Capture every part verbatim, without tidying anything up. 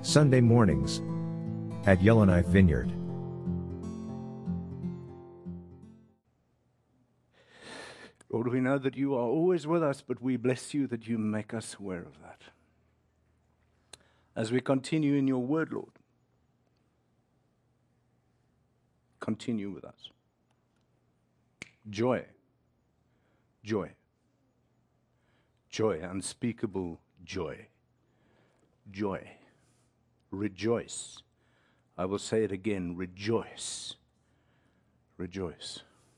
Sunday mornings at Yellowknife Vineyard. Lord, we know that you are always with us, but we bless you that you make us aware of that. As we continue in your word, Lord, continue with us. Joy, joy, joy, unspeakable joy, joy. Rejoice. I will say it again, rejoice, rejoice.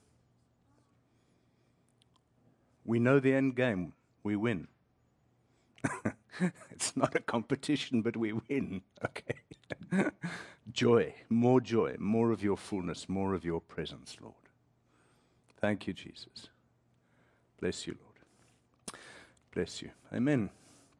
We know the end game. We win. It's not a competition, but we win. Okay. Joy, more joy, more of your fullness, more of your presence, Lord. Thank you, Jesus. Bless you, Lord. Bless you. Amen.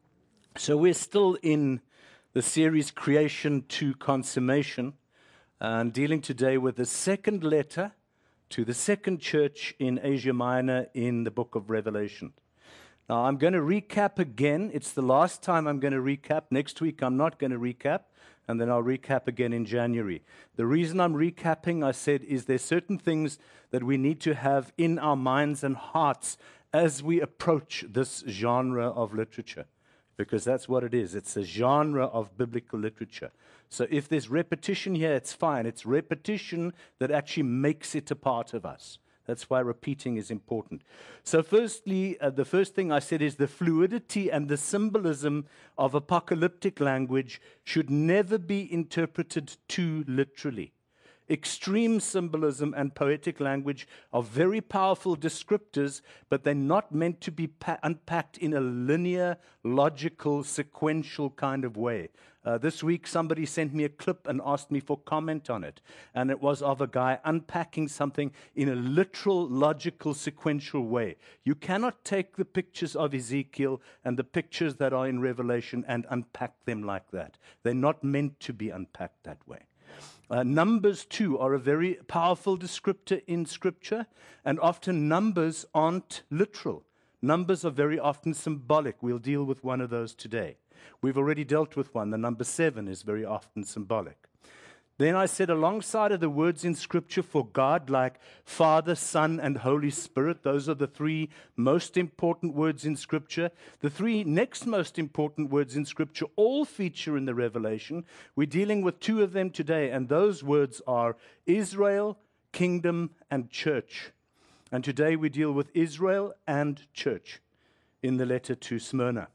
So we're still in the series Creation to Consummation, and dealing today with the second letter to the second church in Asia Minor in the book of Revelation. Now, I'm going to recap again. It's the last time I'm going to recap. Next week, I'm not going to recap, and then I'll recap again in January. The reason I'm recapping, I said, is there's certain things that we need to have in our minds and hearts as we approach this genre of literature, because that's what it is. It's a genre of biblical literature. So if there's repetition here, it's fine. It's repetition that actually makes it a part of us. That's why repeating is important. So firstly, uh, the first thing I said is the fluidity and the symbolism of apocalyptic language should never be interpreted too literally. Extreme symbolism and poetic language are very powerful descriptors, but they're not meant to be pa- unpacked in a linear, logical, sequential kind of way. Uh, this week, somebody sent me a clip and asked me for comment on it. And it was of a guy unpacking something in a literal, logical, sequential way. You cannot take the pictures of Ezekiel and the pictures that are in Revelation and unpack them like that. They're not meant to be unpacked that way. Uh, numbers, too, are a very powerful descriptor in Scripture, and often numbers aren't literal. Numbers are very often symbolic. We'll deal with one of those today. We've already dealt with one. The number seven is very often symbolic. Then I said alongside of the words in Scripture for God, like Father, Son, and Holy Spirit, those are the three most important words in Scripture. The three next most important words in Scripture all feature in the Revelation. We're dealing with two of them today, and those words are Israel, kingdom, and church. And today we deal with Israel and church in the letter to Smyrna.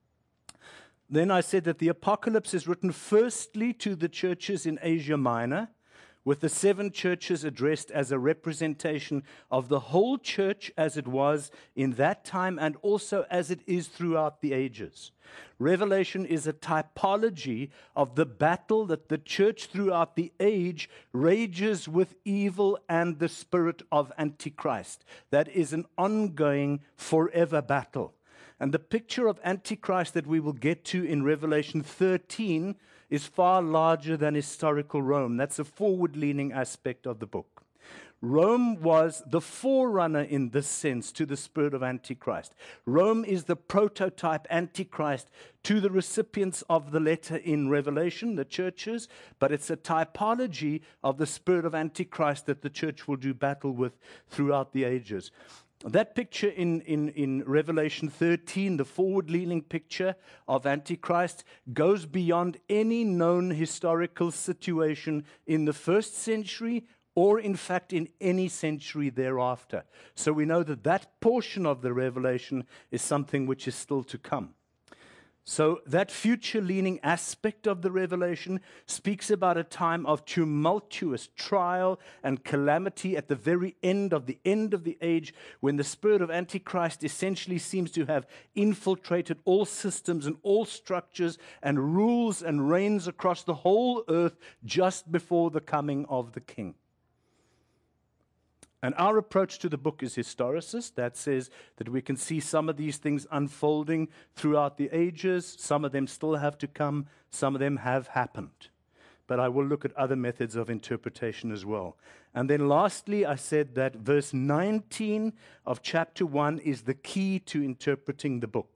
Then I said that the apocalypse is written firstly to the churches in Asia Minor, with the seven churches addressed as a representation of the whole church as it was in that time and also as it is throughout the ages. Revelation is a typology of the battle that the church throughout the age rages with evil and the spirit of Antichrist. That is an ongoing, forever battle. And the picture of Antichrist that we will get to in Revelation thirteen is far larger than historical Rome. That's a forward-leaning aspect of the book. Rome was the forerunner in this sense to the spirit of Antichrist. Rome is the prototype Antichrist to the recipients of the letter in Revelation, the churches, but it's a typology of the spirit of Antichrist that the church will do battle with throughout the ages. That picture in, in, in Revelation thirteen, the forward-leaning picture of Antichrist, goes beyond any known historical situation in the first century or, in fact, in any century thereafter. So we know that that portion of the Revelation is something which is still to come. So that future-leaning aspect of the Revelation speaks about a time of tumultuous trial and calamity at the very end of the end of the age, when the spirit of Antichrist essentially seems to have infiltrated all systems and all structures and rules and reigns across the whole earth just before the coming of the King. And our approach to the book is historicist. That says that we can see some of these things unfolding throughout the ages. Some of them still have to come. Some of them have happened. But I will look at other methods of interpretation as well. And then lastly, I said that verse nineteen of chapter one is the key to interpreting the book,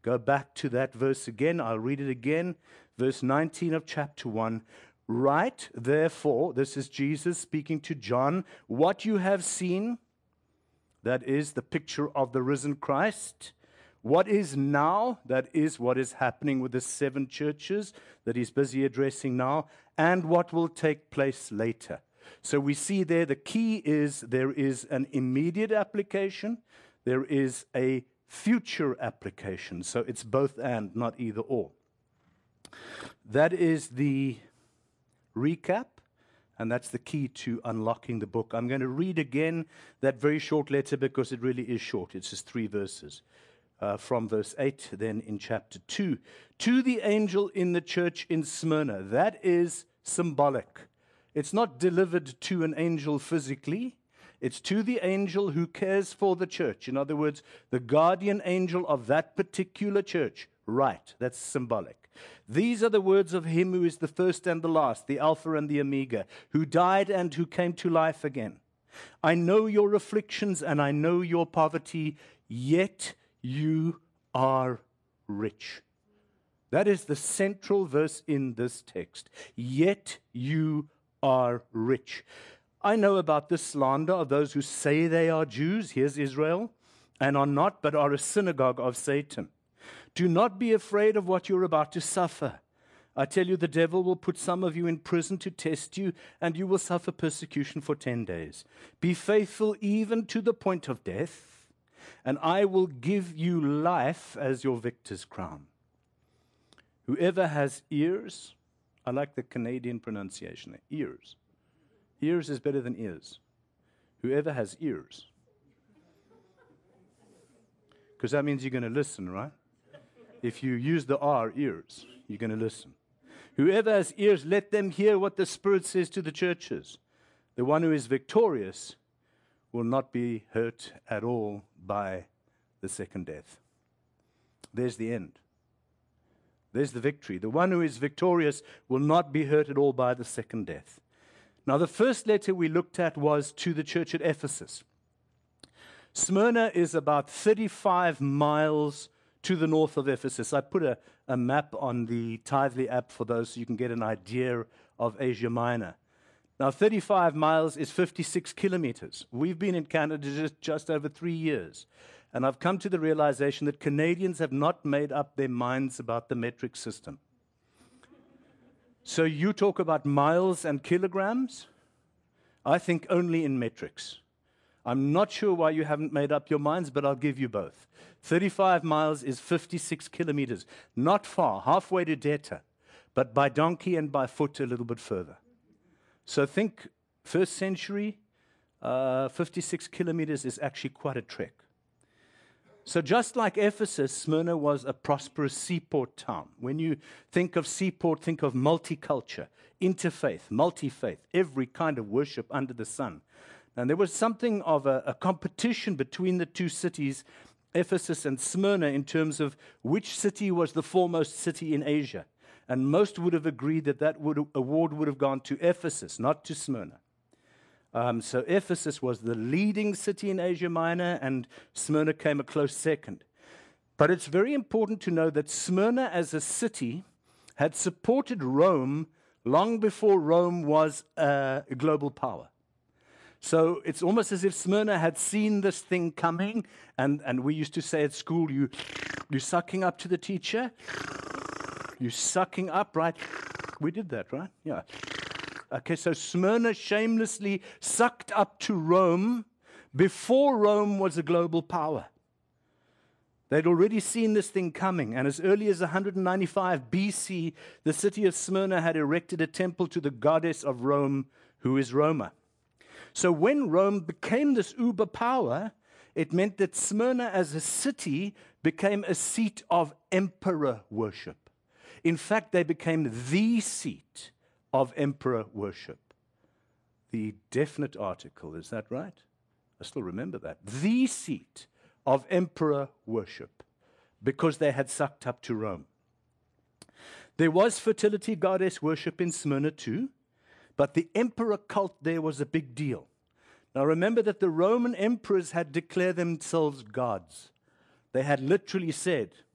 Go back to that verse again. I'll read it again. Verse nineteen of chapter one. Write, therefore, this is Jesus speaking to John, what you have seen, that is the picture of the risen Christ. What is now, that is what is happening with the seven churches that he's busy addressing now, and what will take place later. So we see there the key is there is an immediate application, there is a future application. So it's both and, not either or. That is the recap, and that's the key to unlocking the book. I'm going to read again that very short letter because it really is short. It's just three verses. Uh, from verse eight, then in chapter two. To the angel in the church in Smyrna. That is symbolic. It's not delivered to an angel physically. It's to the angel who cares for the church. In other words, the guardian angel of that particular church. Right, that's symbolic. These are the words of him who is the first and the last, the Alpha and the Omega, who died and who came to life again. I know your afflictions and I know your poverty, yet you are rich. That is the central verse in this text. Yet you are rich. I know about the slander of those who say they are Jews, here's Israel, and are not, but are a synagogue of Satan. Do not be afraid of what you're about to suffer. I tell you, the devil will put some of you in prison to test you, and you will suffer persecution for ten days. Be faithful even to the point of death, and I will give you life as your victor's crown. Whoever has ears, I like the Canadian pronunciation there, ears. Ears is better than ears. Whoever has ears. Because that means you're going to listen, right? If you use the R, ears, you're going to listen. Whoever has ears, let them hear what the Spirit says to the churches. The one who is victorious will not be hurt at all by the second death. There's the end. There's the victory. The one who is victorious will not be hurt at all by the second death. Now, the first letter we looked at was to the church at Ephesus. Smyrna is about thirty-five miles to the north of Ephesus. I put a, a map on the Tithely app for those so you can get an idea of Asia Minor. Now, thirty-five miles is fifty-six kilometers. We've been in Canada just, just over three years. And I've come to the realization that Canadians have not made up their minds about the metric system. So you talk about miles and kilograms? I think only in metrics. I'm not sure why you haven't made up your minds, but I'll give you both. thirty-five miles is fifty-six kilometers. Not far, halfway to Deta, but by donkey and by foot a little bit further. So think first century, uh, fifty-six kilometers is actually quite a trek. So just like Ephesus, Smyrna was a prosperous seaport town. When you think of seaport, think of multicultural, interfaith, multi-faith, every kind of worship under the sun. And there was something of a, a competition between the two cities, Ephesus and Smyrna, in terms of which city was the foremost city in Asia. And most would have agreed that that would, award would have gone to Ephesus, not to Smyrna. Um, so Ephesus was the leading city in Asia Minor, and Smyrna came a close second. But it's very important to know that Smyrna as a city had supported Rome long before Rome was a global power. So it's almost as if Smyrna had seen this thing coming, and, and we used to say at school, you, you're sucking up to the teacher, you're sucking up, right? We did that, right? Yeah. Okay, so Smyrna shamelessly sucked up to Rome before Rome was a global power. They'd already seen this thing coming, and as early as one hundred ninety-five B C, the city of Smyrna had erected a temple to the goddess of Rome, who is Roma. So when Rome became this uber power, it meant that Smyrna as a city became a seat of emperor worship. In fact, they became the seat of emperor worship. The definite article, is that right? I still remember that. The seat of emperor worship, because they had sucked up to Rome. There was fertility goddess worship in Smyrna too, but the emperor cult there was a big deal. Now remember that the Roman emperors had declared themselves gods. They had literally said,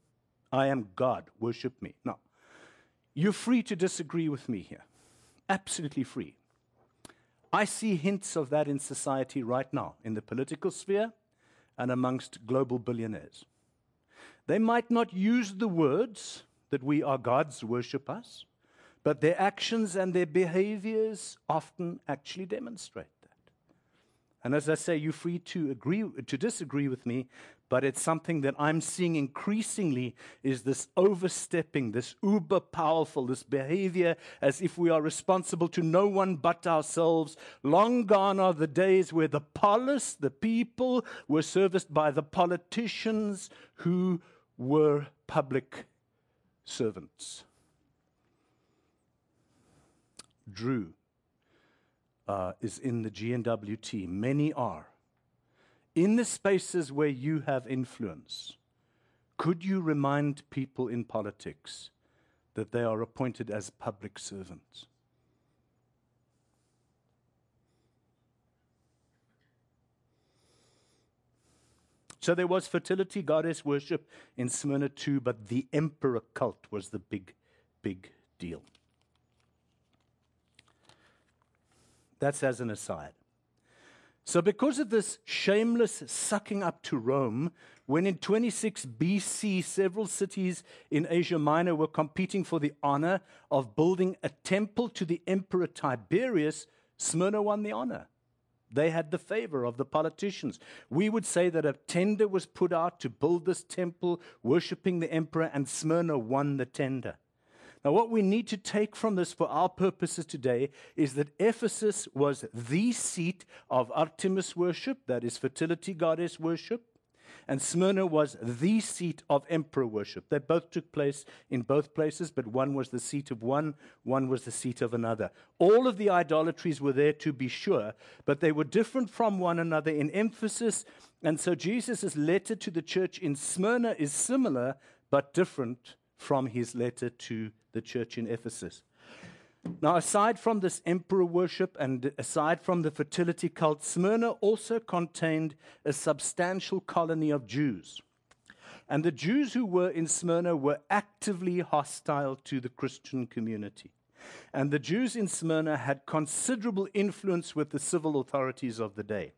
I am God, worship me. No. You're free to disagree with me here. Absolutely free. I see hints of that in society right now, in the political sphere and amongst global billionaires. They might not use the words that we are gods, worship us, but their actions and their behaviors often actually demonstrate that. And as I say, you're free to agree, to disagree with me, but it's something that I'm seeing increasingly is this overstepping, this uber powerful, this behavior as if we are responsible to no one but ourselves. Long gone are the days where the polis, the people, were serviced by the politicians who were public servants. Drew uh, is in the G N W T. Many are. In the spaces where you have influence, could you remind people in politics that they are appointed as public servants? So there was fertility goddess worship in Smyrna too, but the emperor cult was the big, big deal. That's as an aside. So because of this shameless sucking up to Rome, when in twenty-six B C several cities in Asia Minor were competing for the honor of building a temple to the Emperor Tiberius, Smyrna won the honor. They had the favor of the politicians. We would say that a tender was put out to build this temple, worshiping the emperor, and Smyrna won the tender. Now, what we need to take from this for our purposes today is that Ephesus was the seat of Artemis worship, that is fertility goddess worship, and Smyrna was the seat of emperor worship. They both took place in both places, but one was the seat of one, one was the seat of another. All of the idolatries were there to be sure, but they were different from one another in emphasis, and so Jesus' letter to the church in Smyrna is similar, but different from his letter to the church in Ephesus. Now, aside from this emperor worship and aside from the fertility cult, Smyrna also contained a substantial colony of Jews. And the Jews who were in Smyrna were actively hostile to the Christian community. And the Jews in Smyrna had considerable influence with the civil authorities of the day.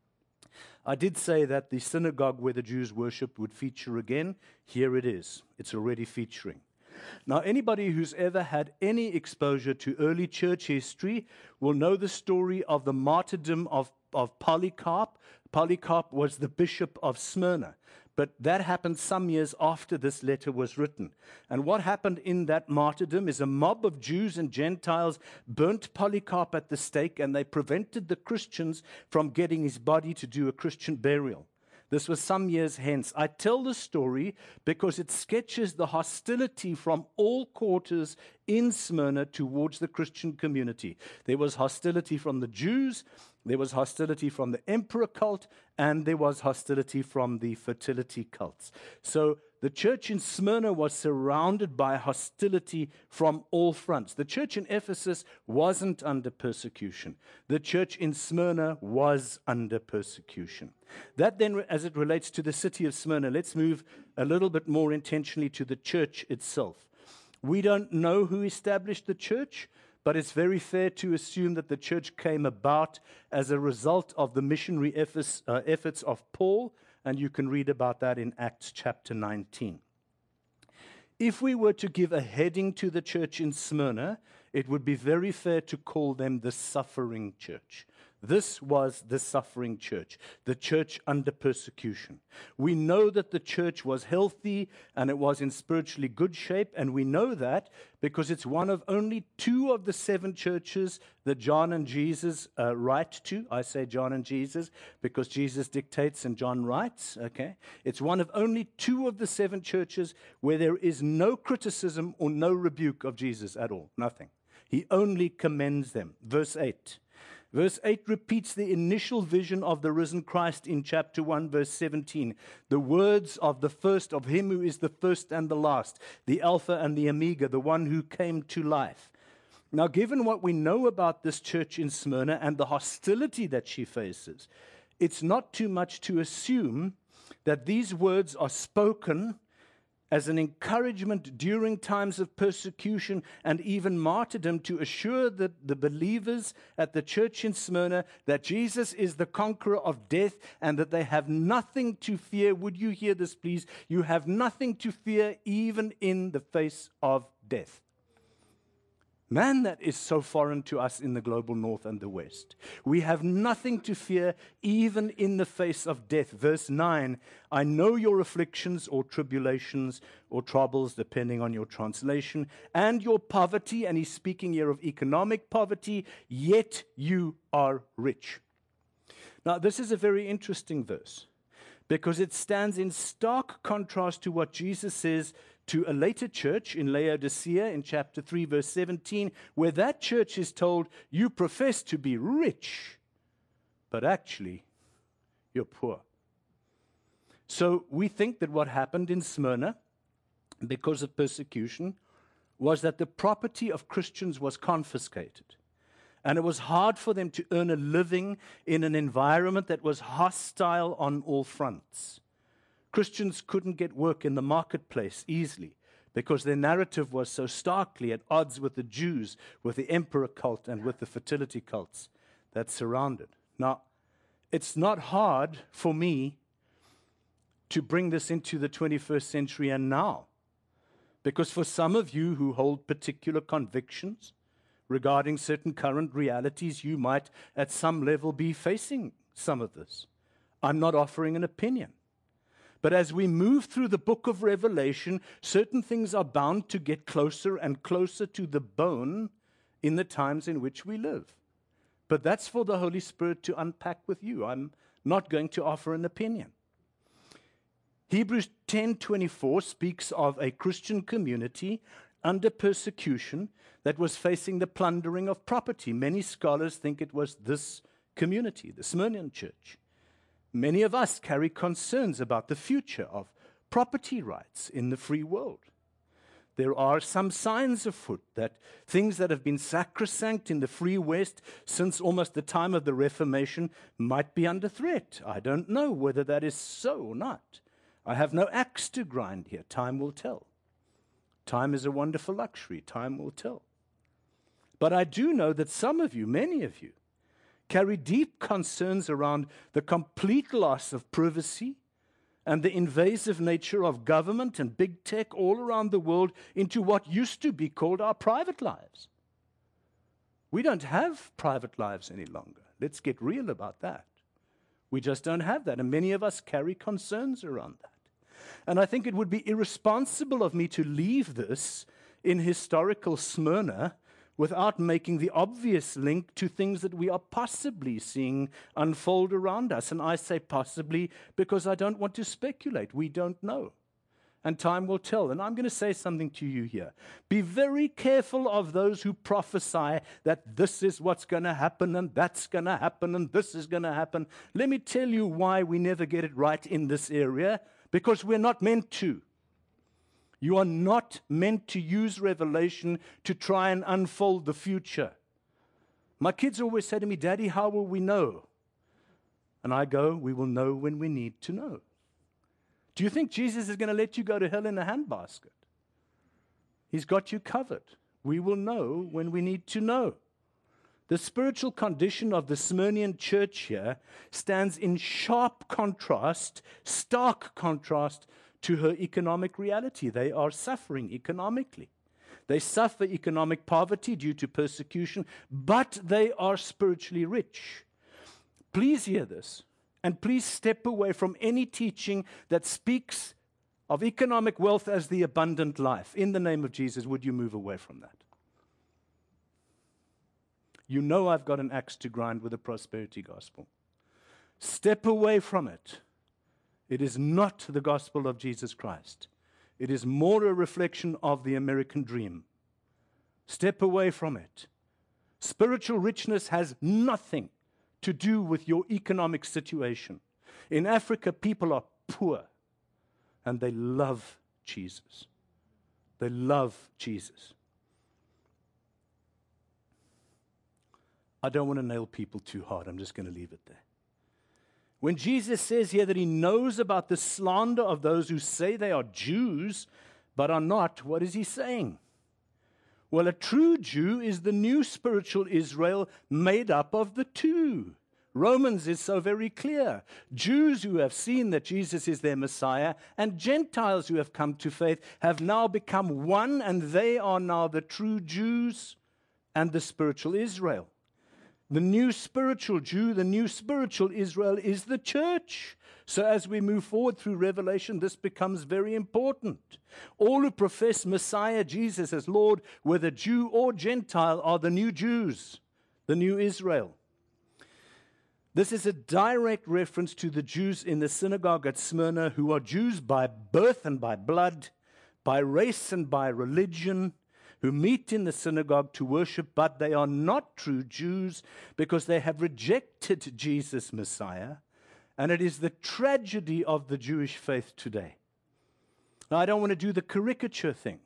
I did say that the synagogue where the Jews worshipped would feature again. Here it is. It's already featuring. Now, anybody who's ever had any exposure to early church history will know the story of the martyrdom of, of Polycarp. Polycarp was the bishop of Smyrna, but that happened some years after this letter was written. And what happened in that martyrdom is a mob of Jews and Gentiles burnt Polycarp at the stake, and they prevented the Christians from getting his body to do a Christian burial. This was some years hence. I tell the story because it sketches the hostility from all quarters in Smyrna towards the Christian community. There was hostility from the Jews, there was hostility from the emperor cult, and there was hostility from the fertility cults. So the church in Smyrna was surrounded by hostility from all fronts. The church in Ephesus wasn't under persecution. The church in Smyrna was under persecution. That then, as it relates to the city of Smyrna, let's move a little bit more intentionally to the church itself. We don't know who established the church, but it's very fair to assume that the church came about as a result of the missionary efforts, uh, efforts of Paul, and you can read about that in Acts chapter nineteen. If we were to give a heading to the church in Smyrna, it would be very fair to call them the suffering church. This was the suffering church, the church under persecution. We know that the church was healthy and it was in spiritually good shape, and we know that because it's one of only two of the seven churches that John and Jesus uh, write to. I say John and Jesus because Jesus dictates and John writes, okay? It's one of only two of the seven churches where there is no criticism or no rebuke of Jesus at all, nothing. He only commends them. Verse eight. Verse eight repeats the initial vision of the risen Christ in chapter one, verse seventeen. The words of the first, of him who is the first and the last, the Alpha and the Omega, the one who came to life. Now, given what we know about this church in Smyrna and the hostility that she faces, it's not too much to assume that these words are spoken as an encouragement during times of persecution and even martyrdom, to assure the, the believers at the church in Smyrna that Jesus is the conqueror of death and that they have nothing to fear. Would you hear this, please? You have nothing to fear even in the face of death. Man, that is so foreign to us in the global north and the west. We have nothing to fear even in the face of death. Verse nine, I know your afflictions or tribulations or troubles, depending on your translation, and your poverty, and he's speaking here of economic poverty, yet you are rich. Now, this is a very interesting verse because it stands in stark contrast to what Jesus says to a later church in Laodicea in chapter three, verse seventeen, where that church is told, you profess to be rich, but actually you're poor. So we think that what happened in Smyrna, because of persecution, was that the property of Christians was confiscated. And it was hard for them to earn a living in an environment that was hostile on all fronts. Christians couldn't get work in the marketplace easily because their narrative was so starkly at odds with the Jews, with the emperor cult, and with the fertility cults that surrounded. Now, it's not hard for me to bring this into the twenty-first century and now, because for some of you who hold particular convictions regarding certain current realities, you might at some level be facing some of this. I'm not offering an opinion. But as we move through the book of Revelation, certain things are bound to get closer and closer to the bone in the times in which we live. But that's for the Holy Spirit to unpack with you. I'm not going to offer an opinion. Hebrews ten twenty-four speaks of a Christian community under persecution that was facing the plundering of property. Many scholars think it was this community, the Smyrnian church. Many of us carry concerns about the future of property rights in the free world. There are some signs afoot that things that have been sacrosanct in the free West since almost the time of the Reformation might be under threat. I don't know whether that is so or not. I have no axe to grind here. Time will tell. Time is a wonderful luxury. Time will tell. But I do know that some of you, many of you, carry deep concerns around the complete loss of privacy and the invasive nature of government and big tech all around the world into what used to be called our private lives. We don't have private lives any longer. Let's get real about that. We just don't have that, and many of us carry concerns around that. And I think it would be irresponsible of me to leave this in historical Smyrna without making the obvious link to things that we are possibly seeing unfold around us. And I say possibly because I don't want to speculate. We don't know. And time will tell. And I'm going to say something to you here. Be very careful of those who prophesy that this is what's going to happen and that's going to happen and this is going to happen. Let me tell you why we never get it right in this area. Because we're not meant to. You are not meant to use Revelation to try and unfold the future. My kids always say to me, Daddy, how will we know? And I go, we will know when we need to know. Do you think Jesus is going to let you go to hell in a handbasket? He's got you covered. We will know when we need to know. The spiritual condition of the Smyrnian church here stands in sharp contrast, stark contrast to her economic reality. They are suffering economically. They suffer economic poverty due to persecution, but they are spiritually rich. Please hear this, and please step away from any teaching that speaks of economic wealth as the abundant life. In the name of Jesus, would you move away from that? You know I've got an axe to grind with the prosperity gospel. Step away from it. It is not the gospel of Jesus Christ. It is more a reflection of the American dream. Step away from it. Spiritual richness has nothing to do with your economic situation. In Africa, people are poor, and they love Jesus. They love Jesus. I don't want to nail people too hard. I'm just going to leave it there. When Jesus says here that he knows about the slander of those who say they are Jews but are not, what is he saying? Well, a true Jew is the new spiritual Israel made up of the two. Romans is so very clear. Jews who have seen that Jesus is their Messiah and Gentiles who have come to faith have now become one, and they are now the true Jews and the spiritual Israel. The new spiritual Jew, the new spiritual Israel is the church. So as we move forward through Revelation, this becomes very important. All who profess Messiah Jesus as Lord, whether Jew or Gentile, are the new Jews, the new Israel. This is a direct reference to the Jews in the synagogue at Smyrna, who are Jews by birth and by blood, by race and by religion, who meet in the synagogue to worship, but they are not true Jews because they have rejected Jesus Messiah, and it is the tragedy of the Jewish faith today. Now, I don't want to do the caricature thing.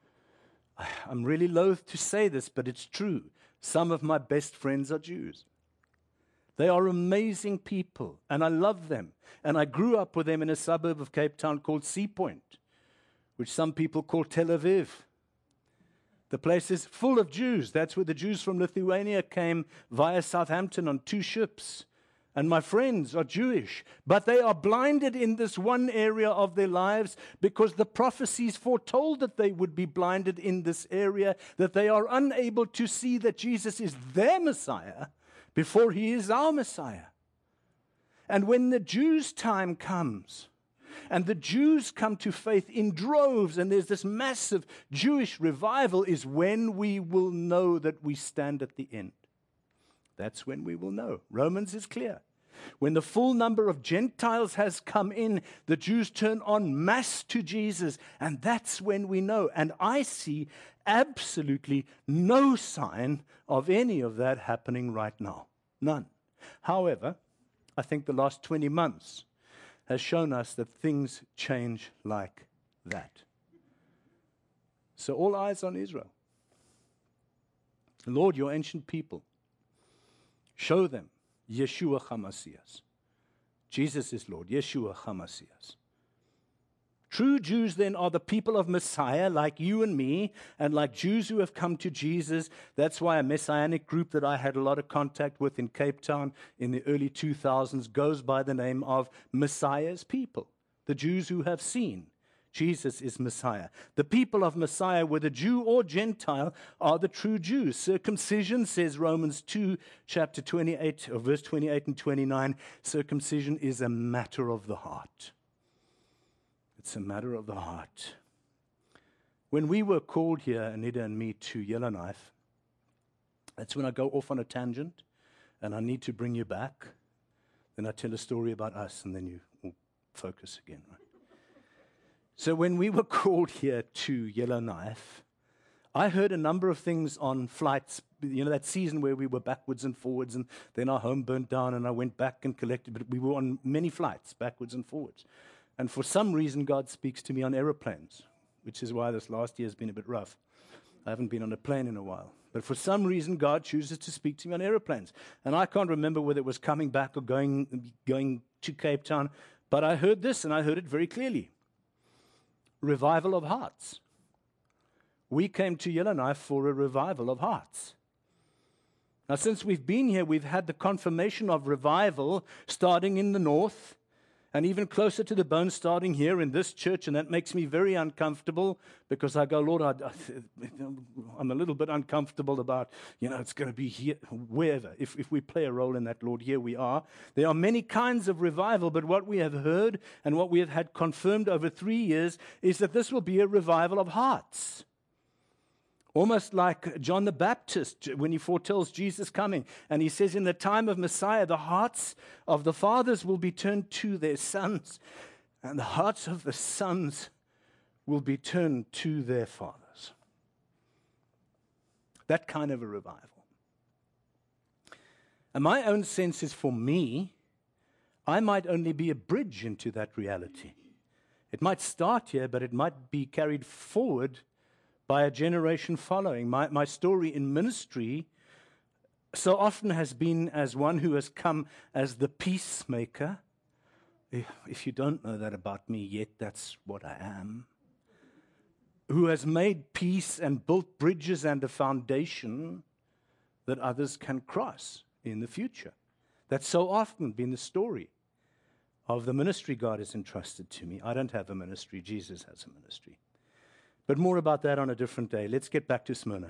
I'm really loath to say this, but it's true. Some of my best friends are Jews. They are amazing people, and I love them. And I grew up with them in a suburb of Cape Town called Sea Point, which some people call Tel Aviv. The place is full of Jews. That's where the Jews from Lithuania came via Southampton on two ships. And my friends are Jewish, but they are blinded in this one area of their lives because the prophecies foretold that they would be blinded in this area, that they are unable to see that Jesus is their Messiah before he is our Messiah. And when the Jews' time comes, and the Jews come to faith in droves, and there's this massive Jewish revival, is when we will know that we stand at the end. That's when we will know. Romans is clear. When the full number of Gentiles has come in, the Jews turn en masse to Jesus, and that's when we know. And I see absolutely no sign of any of that happening right now. None. However, I think the last twenty months has shown us that things change like that. So all eyes on Israel. Lord, your ancient people, show them Yeshua HaMashiach. Jesus is Lord, Yeshua HaMashiach. True Jews then are the people of Messiah, like you and me, and like Jews who have come to Jesus. That's why a messianic group that I had a lot of contact with in Cape Town in the early two thousands goes by the name of Messiah's people, the Jews who have seen Jesus is Messiah. The people of Messiah, whether Jew or Gentile, are the true Jews. Circumcision, says Romans two, chapter twenty-eight, or verse twenty-eight and twenty-nine, circumcision is a matter of the heart. It's a matter of the heart. When we were called here, Anita and me, to Yellowknife, that's when I go off on a tangent, and I need to bring you back. Then I tell a story about us, and then you will focus again. Right? So when we were called here to Yellowknife, I heard a number of things on flights, you know, that season where we were backwards and forwards, and then our home burnt down, and I went back and collected, but we were on many flights, backwards and forwards. And for some reason, God speaks to me on aeroplanes, which is why this last year has been a bit rough. I haven't been on a plane in a while. But for some reason, God chooses to speak to me on aeroplanes. And I can't remember whether it was coming back or going, going to Cape Town, but I heard this, and I heard it very clearly. Revival of hearts. We came to Yellowknife for a revival of hearts. Now, since we've been here, we've had the confirmation of revival starting in the north, and even closer to the bone starting here in this church, and that makes me very uncomfortable because I go, Lord, I, I'm a little bit uncomfortable about, you know, it's going to be here, wherever. If, if we play a role in that, Lord, here we are. There are many kinds of revival, but what we have heard and what we have had confirmed over three years is that this will be a revival of hearts. Almost like John the Baptist when he foretells Jesus coming. And he says in the time of Messiah, the hearts of the fathers will be turned to their sons, and the hearts of the sons will be turned to their fathers. That kind of a revival. And my own sense is, for me, I might only be a bridge into that reality. It might start here, but it might be carried forward by a generation following. My, my story in ministry so often has been as one who has come as the peacemaker, if you don't know that about me yet, that's what I am. Who has made peace and built bridges and a foundation that others can cross in the future. That's so often been the story of the ministry God has entrusted to me. I don't have a ministry, Jesus has a ministry. But more about that on a different day. Let's get back to Smyrna.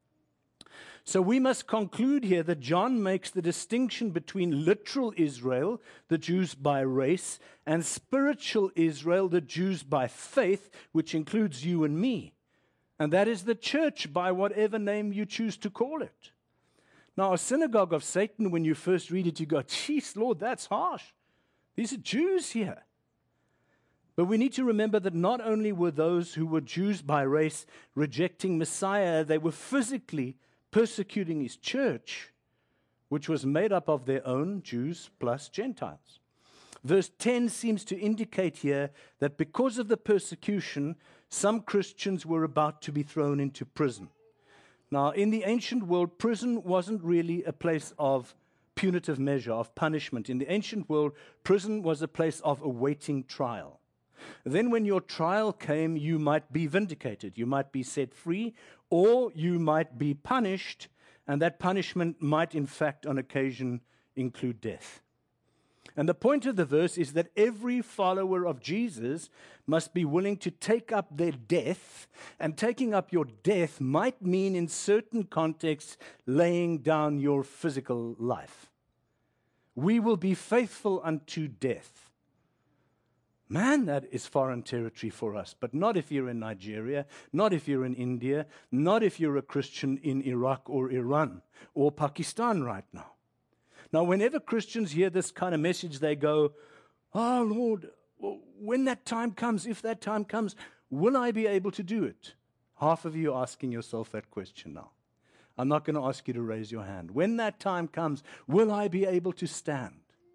So we must conclude here that John makes the distinction between literal Israel, the Jews by race, and spiritual Israel, the Jews by faith, which includes you and me. And that is the church by whatever name you choose to call it. Now, a synagogue of Satan, when you first read it, you go, geez, Lord, that's harsh. These are Jews here. But we need to remember that not only were those who were Jews by race rejecting Messiah, they were physically persecuting his church, which was made up of their own Jews plus Gentiles. Verse ten seems to indicate here that because of the persecution, some Christians were about to be thrown into prison. Now, in the ancient world, prison wasn't really a place of punitive measure, of punishment. In the ancient world, prison was a place of awaiting trial. Then when your trial came, you might be vindicated. You might be set free, or you might be punished, and that punishment might, in fact, on occasion, include death. And the point of the verse is that every follower of Jesus must be willing to take up their death, and taking up your death might mean, in certain contexts, laying down your physical life. We will be faithful unto death. Man, that is foreign territory for us, but not if you're in Nigeria, not if you're in India, not if you're a Christian in Iraq or Iran or Pakistan right now. Now, whenever Christians hear this kind of message, they go, oh, Lord, when that time comes, if that time comes, will I be able to do it? Half of you are asking yourself that question now. I'm not going to ask you to raise your hand. When that time comes, will I be able to stand?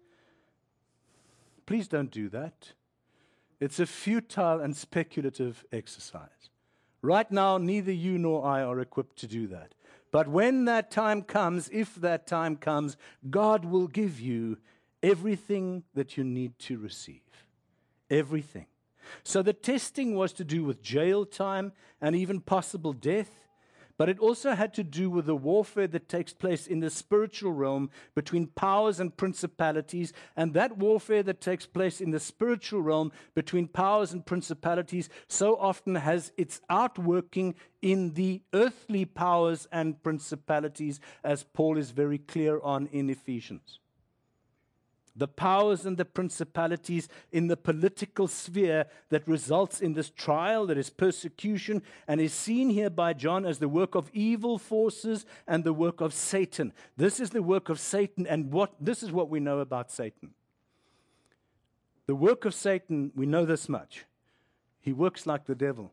Please don't do that. It's a futile and speculative exercise. Right now, neither you nor I are equipped to do that. But when that time comes, if that time comes, God will give you everything that you need to receive. Everything. So the testing was to do with jail time and even possible death. But it also had to do with the warfare that takes place in the spiritual realm between powers and principalities. And that warfare that takes place in the spiritual realm between powers and principalities so often has its outworking in the earthly powers and principalities, as Paul is very clear on in Ephesians. The powers and the principalities in the political sphere that results in this trial, that is persecution, and is seen here by John as the work of evil forces and the work of Satan. This is the work of Satan, and what this is what we know about Satan. The work of Satan, we know this much. He works like the devil.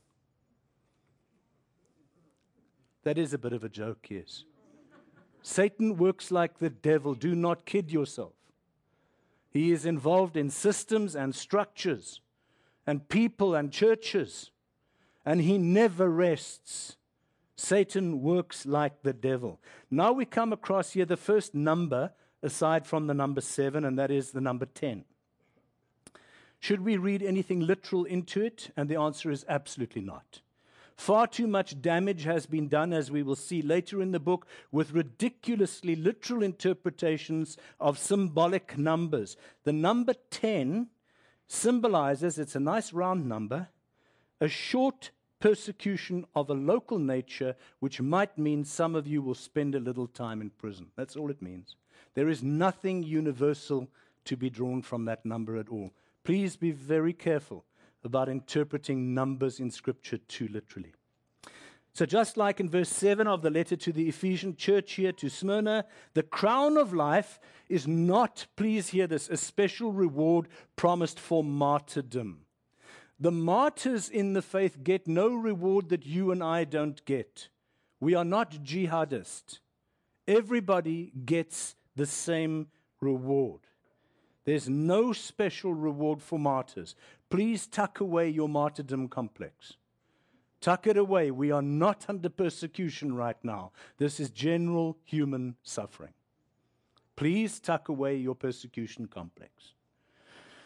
That is a bit of a joke, yes. Satan works like the devil. Do not kid yourself. He is involved in systems and structures and people and churches, and he never rests. Satan works like the devil. Now we come across here the first number aside from the number seven, and that is the number ten. Should we read anything literal into it? And the answer is absolutely not. Far too much damage has been done, as we will see later in the book, with ridiculously literal interpretations of symbolic numbers. The number ten symbolizes, it's a nice round number, a short persecution of a local nature, which might mean some of you will spend a little time in prison. That's all it means. There is nothing universal to be drawn from that number at all. Please be very careful about interpreting numbers in Scripture too literally. So just like in verse seven of the letter to the Ephesian church here to Smyrna, the crown of life is not, please hear this, a special reward promised for martyrdom. The martyrs in the faith get no reward that you and I don't get. We are not jihadists. Everybody gets the same reward. There's no special reward for martyrs. Please tuck away your martyrdom complex. Tuck it away. We are not under persecution right now. This is general human suffering. Please tuck away your persecution complex.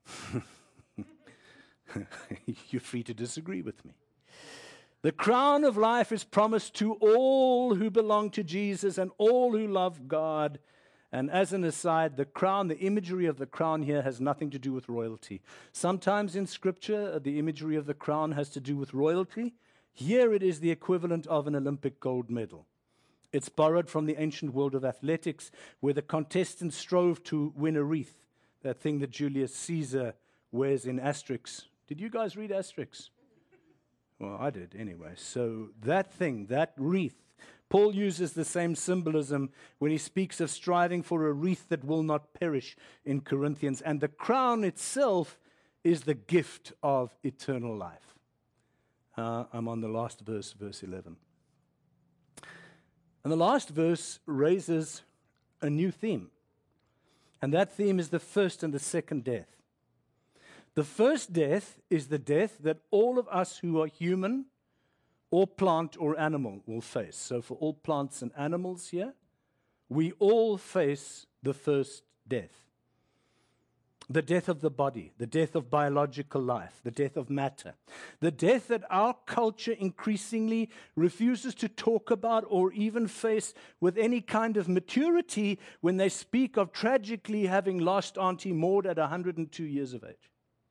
You're free to disagree with me. The crown of life is promised to all who belong to Jesus and all who love God. And as an aside, the crown, the imagery of the crown here has nothing to do with royalty. Sometimes in Scripture, the imagery of the crown has to do with royalty. Here it is the equivalent of an Olympic gold medal. It's borrowed from the ancient world of athletics, where the contestants strove to win a wreath, that thing that Julius Caesar wears in Asterix. Did you guys read Asterix? Well, I did anyway. So that thing, that wreath, Paul uses the same symbolism when he speaks of striving for a wreath that will not perish in Corinthians. And the crown itself is the gift of eternal life. Uh, I'm on the last verse, verse eleven. And the last verse raises a new theme. And that theme is the first and the second death. The first death is the death that all of us who are human or plant or animal will face. So for all plants and animals here, we all face the first death. The death of the body, the death of biological life, the death of matter. The death that our culture increasingly refuses to talk about or even face with any kind of maturity when they speak of tragically having lost Auntie Maud at one hundred two years of age.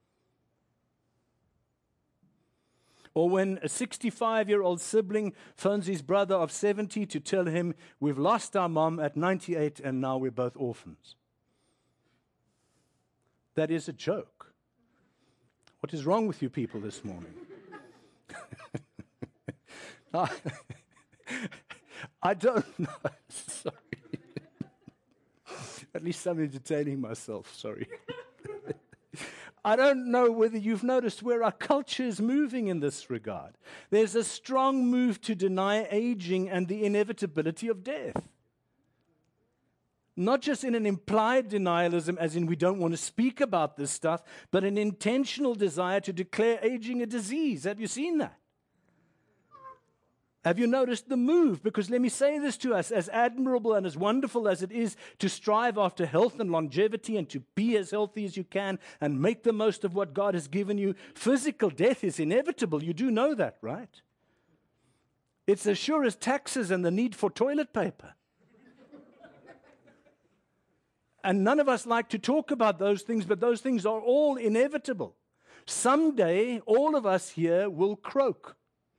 Or when a sixty-five-year-old sibling phones his brother of seventy to tell him, we've lost our mom at ninety-eight and now we're both orphans. That is a joke. What is wrong with you people this morning? I, I don't know. Sorry. At least I'm entertaining myself. Sorry. I don't know whether you've noticed where our culture is moving in this regard. There's a strong move to deny aging and the inevitability of death. Not just in an implied denialism, as in we don't want to speak about this stuff, but an intentional desire to declare aging a disease. Have you seen that? Have you noticed the move? Because let me say this to us, as admirable and as wonderful as it is to strive after health and longevity and to be as healthy as you can and make the most of what God has given you, physical death is inevitable. You do know that, right? It's as sure as taxes and the need for toilet paper. And none of us like to talk about those things, but those things are all inevitable. Someday, all of us here will croak.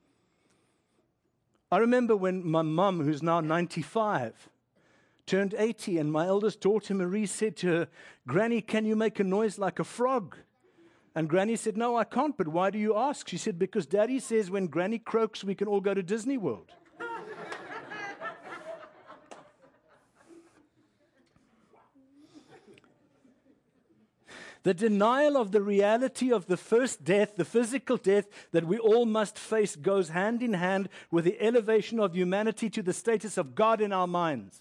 I remember when my mum, who's now ninety-five, turned eighty, and my eldest daughter, Marie, said to her, Granny, can you make a noise like a frog? And Granny said, no, I can't, but why do you ask? She said, because Daddy says when Granny croaks, we can all go to Disney World. The denial of the reality of the first death, the physical death that we all must face, goes hand in hand with the elevation of humanity to the status of God in our minds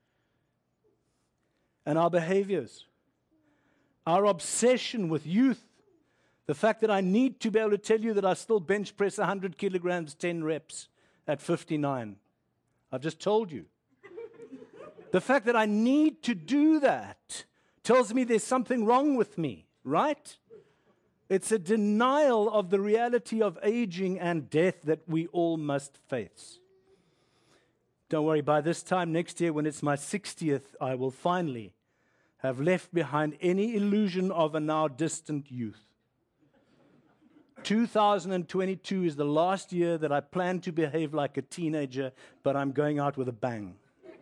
and our behaviors. Our obsession with youth, the fact that I need to be able to tell you that I still bench press one hundred kilograms, ten reps at fifty-nine. I've just told you. The fact that I need to do that tells me there's something wrong with me, right? It's a denial of the reality of aging and death that we all must face. Don't worry, by this time next year, when it's my sixtieth, I will finally have left behind any illusion of a now distant youth. two thousand twenty-two is the last year that I plan to behave like a teenager, but I'm going out with a bang.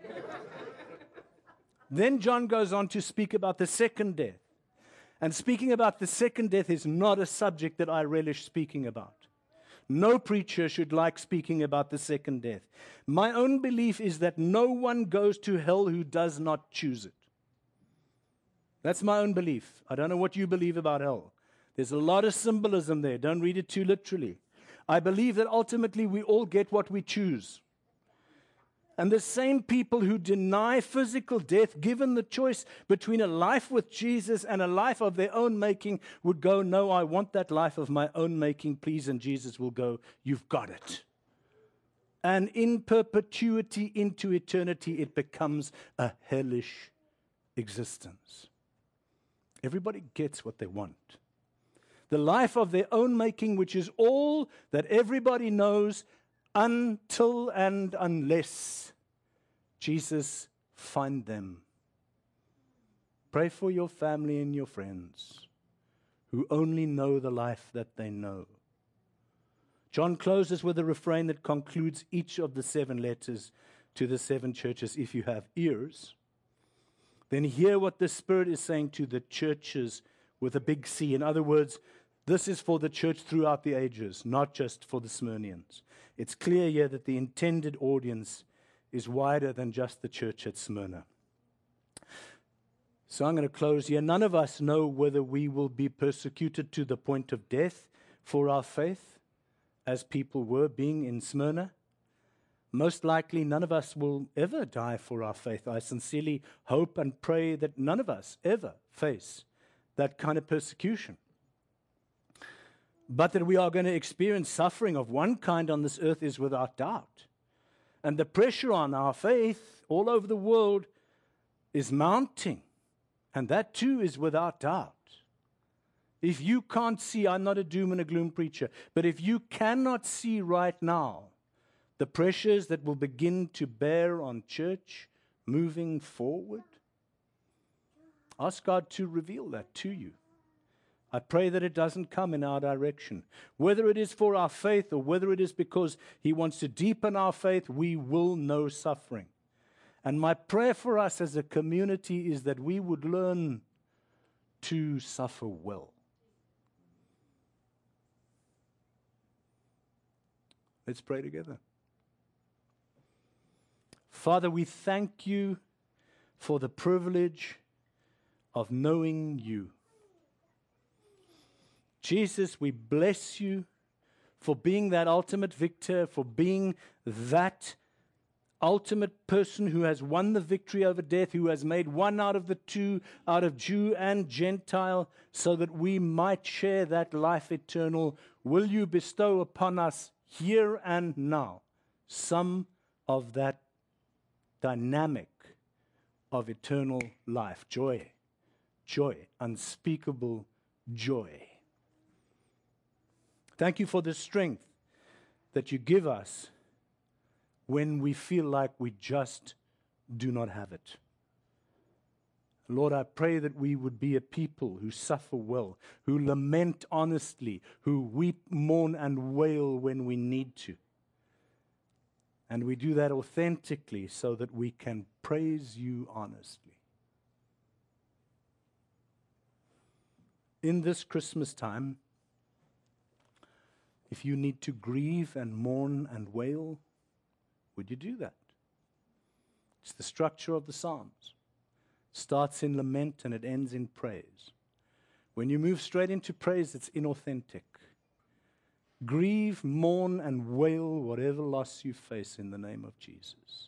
Then John goes on to speak about the second death. And speaking about the second death is not a subject that I relish speaking about. No preacher should like speaking about the second death. My own belief is that no one goes to hell who does not choose it. That's my own belief. I don't know what you believe about hell. There's a lot of symbolism there. Don't read it too literally. I believe that ultimately we all get what we choose. And the same people who deny physical death, given the choice between a life with Jesus and a life of their own making, would go, no, I want that life of my own making, please. And Jesus will go, you've got it. And in perpetuity into eternity, it becomes a hellish existence. Everybody gets what they want. The life of their own making, which is all that everybody knows until and unless Jesus find them. Pray for your family and your friends who only know the life that they know. John closes with a refrain that concludes each of the seven letters to the seven churches. If you have ears, then hear what the Spirit is saying to the churches with a big C. In other words, this is for the church throughout the ages, not just for the Smyrnians. It's clear here that the intended audience is wider than just the church at Smyrna. So I'm going to close here. None of us know whether we will be persecuted to the point of death for our faith, as people were being in Smyrna. Most likely, none of us will ever die for our faith. I sincerely hope and pray that none of us ever face that kind of persecution. But that we are going to experience suffering of one kind on this earth is without doubt. And the pressure on our faith all over the world is mounting. And that too is without doubt. If you can't see, I'm not a doom and a gloom preacher, but if you cannot see right now the pressures that will begin to bear on church moving forward, ask God to reveal that to you. I pray that it doesn't come in our direction. Whether it is for our faith or whether it is because He wants to deepen our faith, we will know suffering. And my prayer for us as a community is that we would learn to suffer well. Let's pray together. Father, we thank You for the privilege of knowing You. Jesus, we bless You for being that ultimate victor, for being that ultimate person who has won the victory over death, who has made one out of the two, out of Jew and Gentile, so that we might share that life eternal. Will You bestow upon us here and now some of that dynamic of eternal life? Joy, joy, unspeakable joy. Thank You for the strength that You give us when we feel like we just do not have it. Lord, I pray that we would be a people who suffer well, who lament honestly, who weep, mourn, and wail when we need to. And we do that authentically so that we can praise You honestly. In this Christmas time, if you need to grieve and mourn and wail, would you do that? It's the structure of the Psalms. It starts in lament and it ends in praise. When you move straight into praise, it's inauthentic. Grieve, mourn, and wail whatever loss you face in the name of Jesus.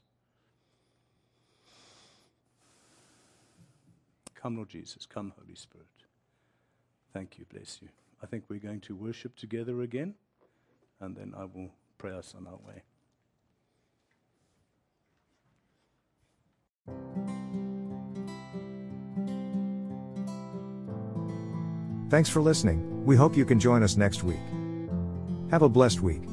Come, Lord Jesus. Come, Holy Spirit. Thank You. Bless You. I think we're going to worship together again, and then I will pray us on our way. Thanks for listening. We hope you can join us next week. Have a blessed week.